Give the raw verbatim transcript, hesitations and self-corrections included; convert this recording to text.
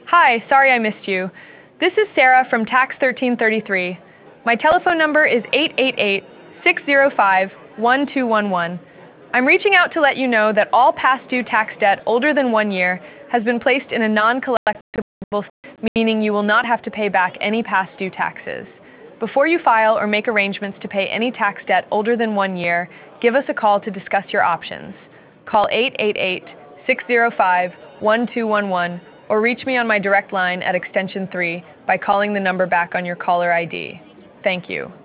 Hi, sorry I missed you. This is Sarah from Tax thirteen thirty-three. My telephone number is eight eight eight, six zero five, one two one one. I'm reaching out to let you know that all past due tax debt older than one year has been placed in a non-collectible, meaning you will not have to pay back any past due taxes. Before you file or make arrangements to pay any tax debt older than one year, give us a call to discuss your options. Call eight eight eight, six zero five, one two one one or reach me on my direct line at extension three by calling the number back on your caller I D. Thank you.